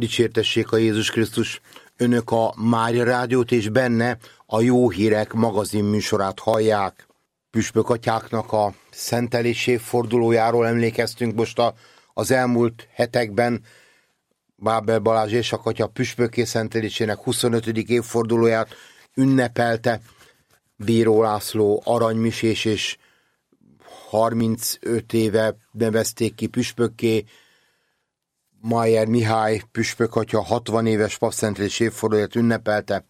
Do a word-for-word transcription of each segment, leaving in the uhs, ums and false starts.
Dicsértessék a Jézus Krisztus! Önök a Mária Rádiót és benne a Jó Hírek magazin műsorát hallják. Püspök atyáknak a szentelés évfordulójáról emlékeztünk most a, az elmúlt hetekben. Bábel Balázs érsakatya püspökké szentelésének huszonötödik évfordulóját ünnepelte. Bíró László aranymisés, és harmincöt éve nevezték ki püspökké. Mayer Mihály püspökatya hatvan éves papszentelés évfordulóját ünnepelte.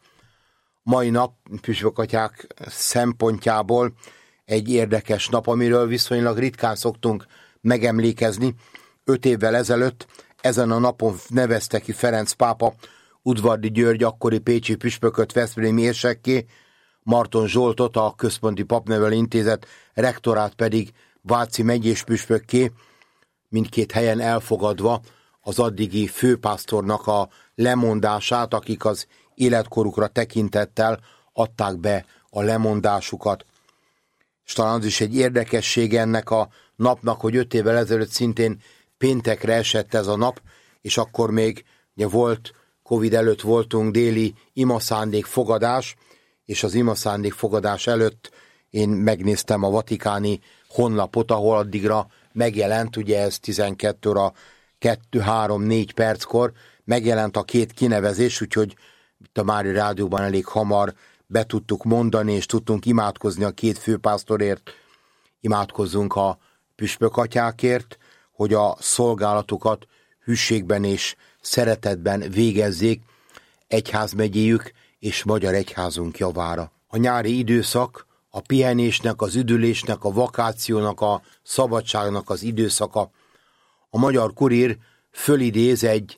Mai nap püspökatyák szempontjából egy érdekes nap, amiről viszonylag ritkán szoktunk megemlékezni. Öt évvel ezelőtt ezen a napon nevezte ki Ferenc pápa Udvardi György akkori pécsi püspököt veszprémi érsekké, Marton Zsoltot, a Központi Papnevelő Intézet rektorát pedig váci megyés püspökké, mindkét helyen elfogadva az addigi főpásztornak a lemondását, akik az életkorukra tekintettel adták be a lemondásukat. És talán az is egy érdekessége ennek a napnak, hogy öt évvel ezelőtt szintén péntekre esett ez a nap, és akkor még ugye volt, Covid előtt voltunk déli imaszándék fogadás, és az imaszándék fogadás előtt én megnéztem a vatikáni honlapot, ahol addigra megjelent, ugye ez tizenkét óra kettő három négy perckor megjelent a két kinevezés, úgyhogy itt a Mária Rádióban elég hamar be tudtuk mondani, és tudtunk imádkozni a két főpásztorért. Imádkozzunk a püspökatyákért, hogy a szolgálatukat hűségben és szeretetben végezzék egyházmegyéjük és magyar egyházunk javára. A nyári időszak a pihenésnek, az üdülésnek, a vakációnak, a szabadságnak az időszaka. A Magyar Kurír fölidéz egy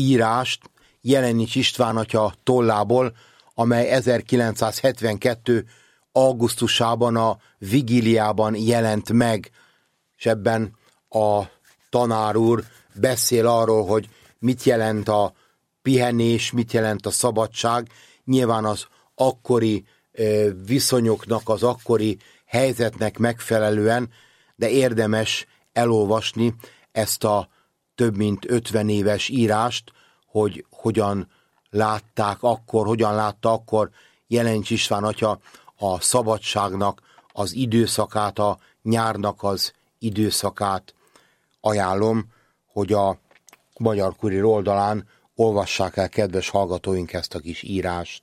írást Jelenics István atya tollából, amely ezerkilencszázhetvenkettő augusztusában a vigíliában jelent meg, és ebben a tanár úr beszél arról, hogy mit jelent a pihenés, mit jelent a szabadság. Nyilván az akkori viszonyoknak, az akkori helyzetnek megfelelően, de érdemes elolvasni ezt a több mint ötven éves írást, hogy hogyan látták akkor, hogyan látta akkor Jelenics István atya a szabadságnak az időszakát, a nyárnak az időszakát. Ajánlom, hogy a Magyar Kurír oldalán olvassák el, kedves hallgatóink, ezt a kis írást.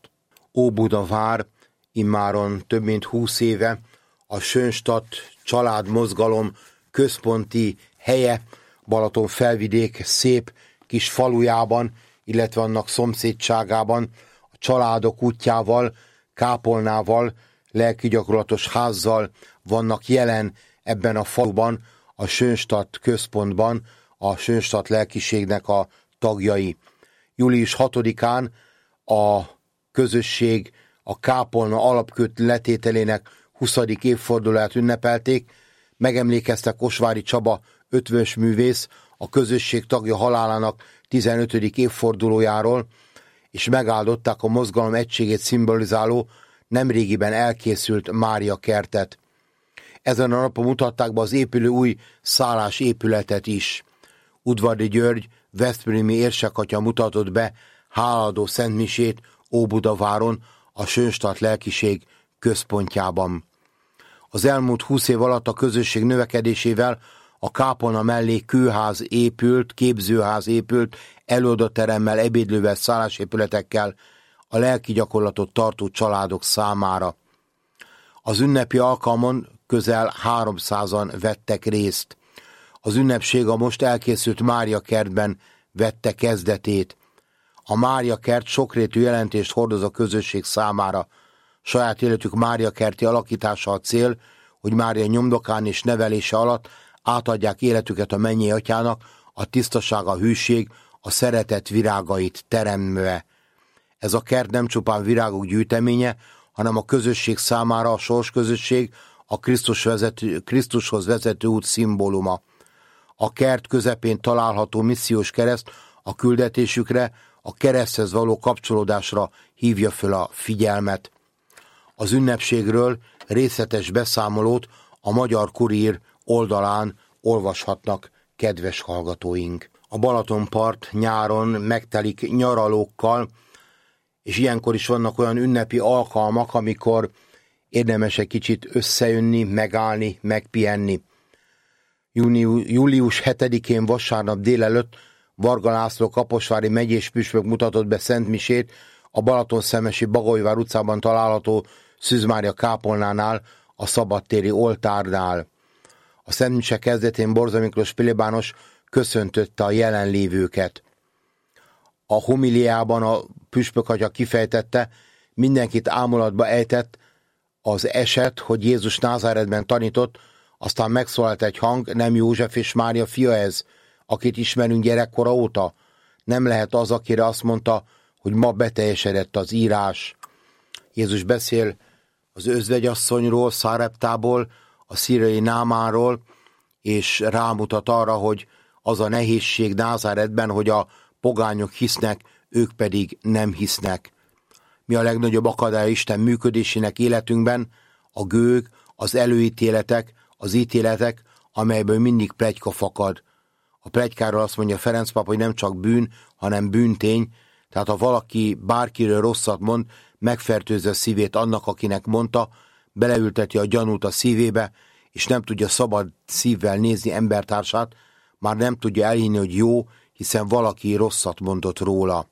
Óbudavár immáron több mint húsz éve a Schönstatt családmozgalom központi helye, Balaton felvidék szép kis falujában, illetve annak szomszédságában, a családok útjával, kápolnával, lelkigyakorlatos házzal vannak jelen ebben a faluban, a Schönstatt központban, a Schönstatt lelkiségnek a tagjai. július hatodikán a közösség a kápolna alapkőt letételének huszadik évfordulóját ünnepelték, megemlékeztek Osvári Csaba ötvös művész a közösség tagja halálának tizenötödik évfordulójáról, és megáldották a mozgalom egységét szimbolizáló nemrégiben elkészült Mária kertet. Ezen a napon mutatták be az épülő új szállás épületet is. Udvardi György veszprémi érsekatya mutatott be hálaadó szentmisét Óbudaváron, a Schönstatt lelkiség központjában. Az elmúlt húsz év alatt a közösség növekedésével a kápolna mellé kőház épült, képzőház épült, előadóteremmel, ebédlővel, szállásépületekkel a lelki gyakorlatot tartó családok számára. Az ünnepi alkalmon közel háromszázan vettek részt. Az ünnepség a most elkészült Mária kertben vette kezdetét. A Mária kert sokrétű jelentést hordoz a közösség számára. Saját életük Mária kerti alakítása a cél, hogy Mária nyomdokán és nevelése alatt átadják életüket a mennyei atyának, a tisztaság, a hűség, a szeretet virágait teremve. Ez a kert nem csupán virágok gyűjteménye, hanem a közösség számára a sorsközösség, a Krisztus vezető, Krisztushoz vezető út szimbóluma. A kert közepén található missziós kereszt a küldetésükre, a kereszthez való kapcsolódásra hívja föl a figyelmet. Az ünnepségről részletes beszámolót a Magyar Kurír oldalán olvashatnak, kedves hallgatóink! A Balatonpart nyáron megtelik nyaralókkal, és ilyenkor is vannak olyan ünnepi alkalmak, amikor érdemes egy kicsit összejönni, megállni, megpihenni. július hetedikén vasárnap délelőtt Varga László kaposvári megyés püspök mutatott be szentmisét a Balatonszemesi Bagolyvár utcában található Szűz Mária kápolnánál, a szabadtéri oltárnál. A szentmise kezdetén Borza Miklós plébános köszöntötte a jelenlévőket. A homiliában a püspökatya kifejtette, mindenkit ámulatba ejtett az eset, hogy Jézus Názáretben tanított, aztán megszólalt egy hang, nem József és Mária fia ez, akit ismerünk gyerekkora óta? Nem lehet az, akire azt mondta, hogy ma beteljesedett az írás. Jézus beszél az özvegyasszonyról, Száreptából, a szíriai Námánról, és rámutat arra, hogy az a nehézség Názáretben, hogy a pogányok hisznek, ők pedig nem hisznek. Mi a legnagyobb akadály Isten működésének életünkben? A gőg, az előítéletek, az ítéletek, amelyből mindig pletyka fakad. A pletykáról azt mondja Ferenc pápa, hogy nem csak bűn, hanem bűntény, tehát ha valaki bárkiről rosszat mond, megfertőzze a szívét annak, akinek mondta, beleülteti a gyanút a szívébe, és nem tudja szabad szívvel nézni embertársát, már nem tudja elhinni, hogy jó, hiszen valaki rosszat mondott róla.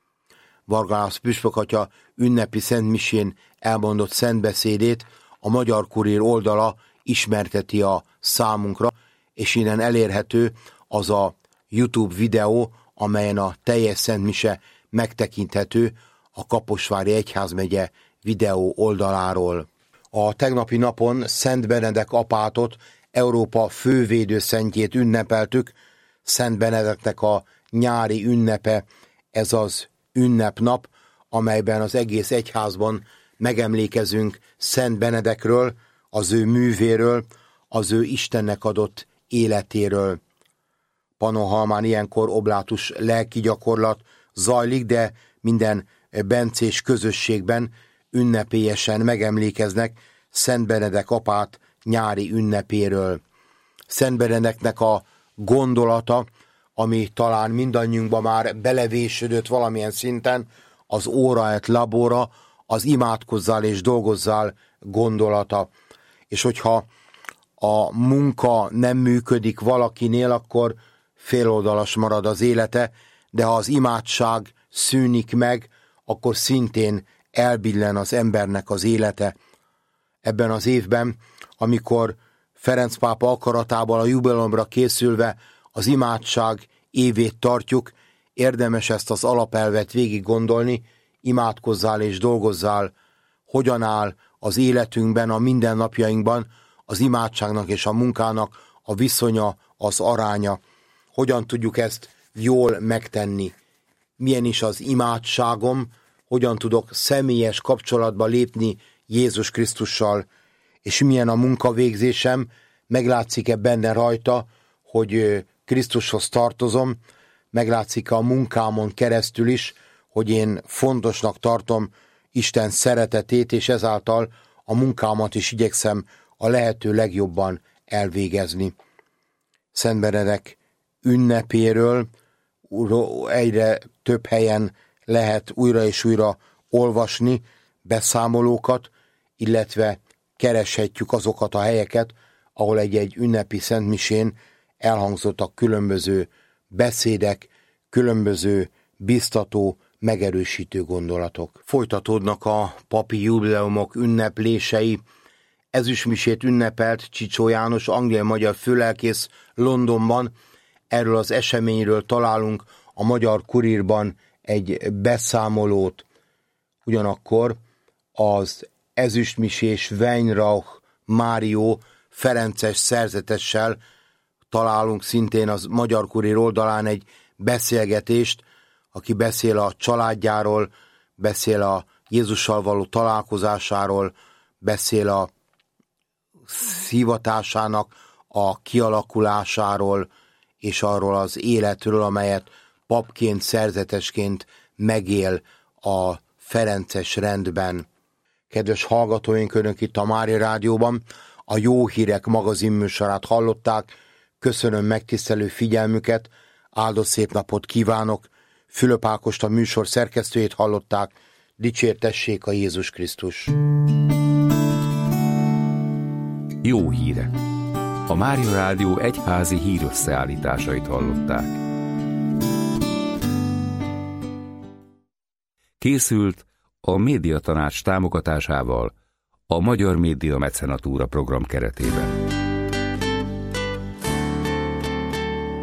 Varga László püspökatya ünnepi szentmisén elmondott szentbeszédét a Magyar Kurír oldala ismerteti a számunkra, és innen elérhető az a YouTube videó, amelyen a teljes szentmise megtekinthető a Kaposvári Egyházmegye videó oldaláról. A tegnapi napon Szent Benedek apátot, Európa fővédőszentjét ünnepeltük. Szent Benedeknek a nyári ünnepe, ez az ünnepnap, amelyben az egész egyházban megemlékezünk Szent Benedekről, az ő művéről, az ő Istennek adott életéről. Pannonhalmán ilyenkor oblátus lelki gyakorlat zajlik, de minden bencés közösségben ünnepélyesen megemlékeznek Szent Benedek apát nyári ünnepéről. Szent Benedeknek a gondolata, ami talán mindannyiunkba már belevésődött valamilyen szinten, az ora et labora, az imádkozzál és dolgozzál gondolata. És hogyha a munka nem működik valakinél, akkor féloldalas marad az élete, de ha az imádság szűnik meg, akkor szintén elbillen az embernek az élete. Ebben az évben, amikor Ferenc pápa akaratából a jubileumra készülve az imádság évét tartjuk, érdemes ezt az alapelvet végig gondolni, imádkozzál és dolgozzál, hogyan áll az életünkben, a mindennapjainkban az imádságnak és a munkának a viszonya, az aránya. Hogyan tudjuk ezt jól megtenni? Milyen is az imádságom, hogyan tudok személyes kapcsolatba lépni Jézus Krisztussal, és milyen a munkavégzésem, meglátszik-e benne rajta, hogy Krisztushoz tartozom, meglátszik a munkámon keresztül is, hogy én fontosnak tartom Isten szeretetét, és ezáltal a munkámat is igyekszem a lehető legjobban elvégezni. Szent Benedek ünnepéről egyre több helyen lehet újra és újra olvasni beszámolókat, illetve kereshetjük azokat a helyeket, ahol egy-egy ünnepi szentmisén elhangzottak különböző beszédek, különböző biztató, megerősítő gondolatok. Folytatódnak a papi jubileumok ünneplései. Ezüstmisét ünnepelt Csicsó János, angliai magyar főlelkész Londonban. Erről az eseményről találunk a Magyar Kurírban egy beszámolót. Ugyanakkor az ezüstmisés Weinrauch Márió ferences szerzetessel találunk szintén az Magyar Kurír oldalán egy beszélgetést, aki beszél a családjáról, beszél a Jézussal való találkozásáról, beszél a hivatásának a kialakulásáról, és arról az életről, amelyet papként, szerzetesként megél a ferences rendben. Kedves hallgatóink, önök itt a Mária Rádióban a Jó Hírek magazinműsorát hallották. Köszönöm megtisztelő figyelmüket, áldott szép napot kívánok. Fülöp Ákost, a műsor szerkesztőjét hallották. Dicsértessék a Jézus Krisztus! Jó hírek! A Mária Rádió egyházi hírösszeállításait hallották. Készült a Médiatanács támogatásával a Magyar Média Mecenatúra program keretében.